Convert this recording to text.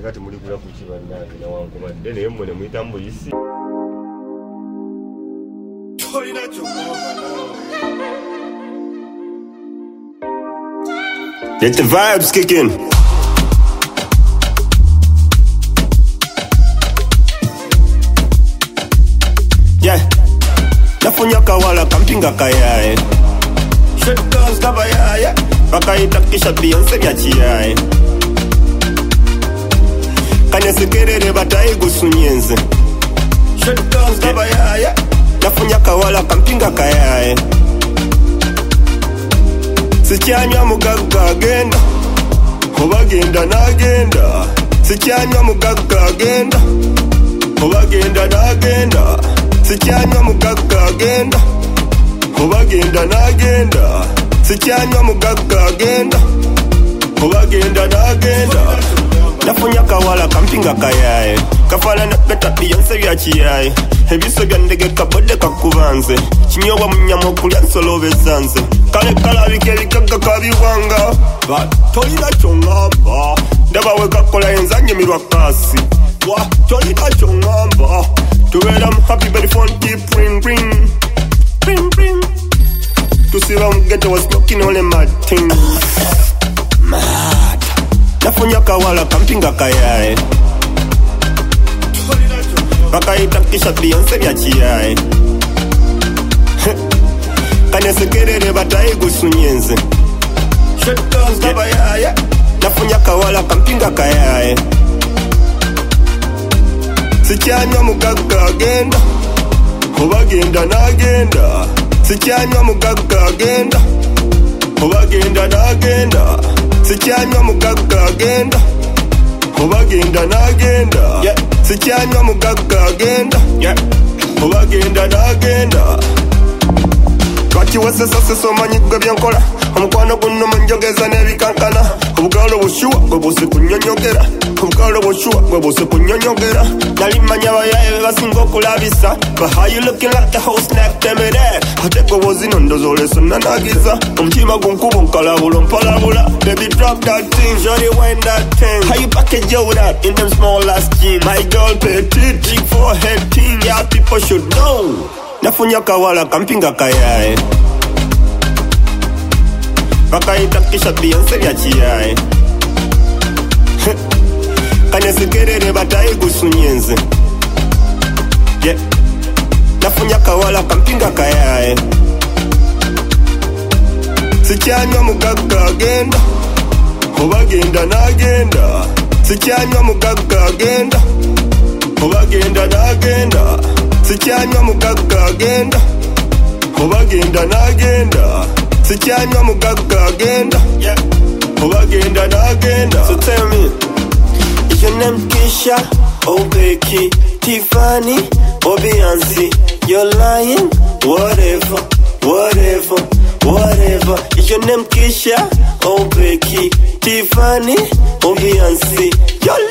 Kati muli kula kuchibana na wangu madene yemwe ne muitambo yisi. Tolina chokoma. Let the vibes kick in. Yeah. Nafunya kawala kampinga kayae. Shut girls kabayaye. Bakaita kisha Beyonce byachiyae. Kanyesekerere batayi gusunyenze. Shut girls kabayaye. Nafunya kawala kampinga kayae. Sikyanywa mugagga agenda. Obagenda nagenda. Sikyanywa mugagga agenda. Obagenda nagenda. Sikyanywa mugagga agenda. Obagenda nagenda. Sikyanywa mugagga agenda. Obagenda nagenda. Nafunya kawala kampinga kayae. Kafala na peta Beyonce byachiyae. Ebiso bya ndege kabode kakubanze. Kinyowa munyama okulya nsolo bezanze. Kale kalabike bikaga kabiwanga. Tolina kyongamba. Ndaba wekakola enzanyimirwa kasi. Tolina kyongamba. Tuwela happy belly phone keep ring ring. Ring ring. Tusiba mugete was smoking all the mad things. Mad. Nafunya kawala kampinga kayae. Bakaita kisha Beyonce byachiyae. Kanyesekerere batayi gusunyenze. Shut girls kabayaye. Nafunya kawala kampinga kayae. Sikyanywa mugagga agenda. Obagenda nagenda. Sikyanywa mugagga agenda. Obagenda nagenda. Sikyanywa mugagga agenda. Obagenda nagenda. Yeah. Sikyanywa mugagga agenda. Yeah. Obagenda nagenda. Twakiwese sose somanyi gwe byenkola. Omukwano guno munjogeza n'ebikankana. Obugalo bushuwa bwe bose kunyonyogera. Obugalo bushuwa bwe bose kunyonyogera. Nali manya bayaye basinga okulabisa. But how you looking like the whole snack temere. Ate gwe wozino ndozole sonanagiza. Omutima gunkuba nkalabula mpalabula. Baby drop that thing, shorty wind that thing. How you package yo that in them small ass jeans. My girl petite, big forehead thing. Yeah, people should know. Nafunya kawala kampinga kayae. Bakaita kisha Beyonce byachiyae. Kanyesekerere batayi gusunyenze. Yeah. Nafunya kawala kampinga kayae. Sikyanywa mugagga agenda. Obagenda nagenda. Sikyanywa mugagga agenda. Obagenda nagenda. Sikyanywa mugagga agenda. Obagenda nagenda. Sikyanywa mugagga agenda. Yeah. Obagenda nagenda. So tell me, is your name Keisha or Becky, Tiffany or Beyonce? You're lying? Whatever, whatever, whatever. Is your name Keisha or Becky, Tiffany or Beyonce? You're